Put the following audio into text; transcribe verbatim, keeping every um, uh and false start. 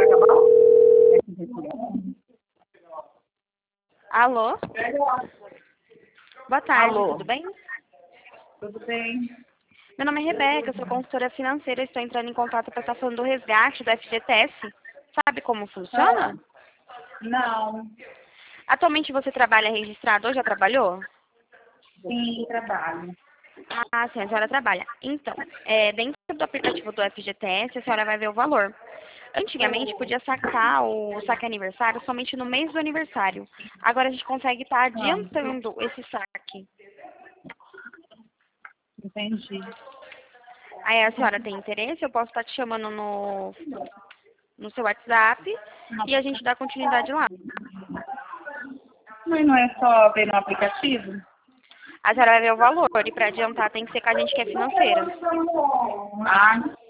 Alô? Boa tarde, Alô? tudo bem? Tudo bem? Meu nome é Rebeca, eu sou consultora financeira, estou entrando em contato para estar falando do resgate do F G T S. Sabe como funciona? Não. Atualmente você trabalha registrado ou já trabalhou? Sim, trabalho. Ah, sim, a senhora trabalha. Então, é, dentro do aplicativo do F G T S, a senhora vai ver o valor. Antigamente, podia sacar o saque aniversário somente no mês do aniversário. Agora a gente consegue estar Ah, adiantando esse saque. entendi. Aí a senhora tem interesse, eu posso estar te chamando no, no seu WhatsApp e a gente dá continuidade lá. Mas não é só ver no aplicativo? A senhora vai ver o valor e para adiantar tem que ser com a gente que é financeira. Ah,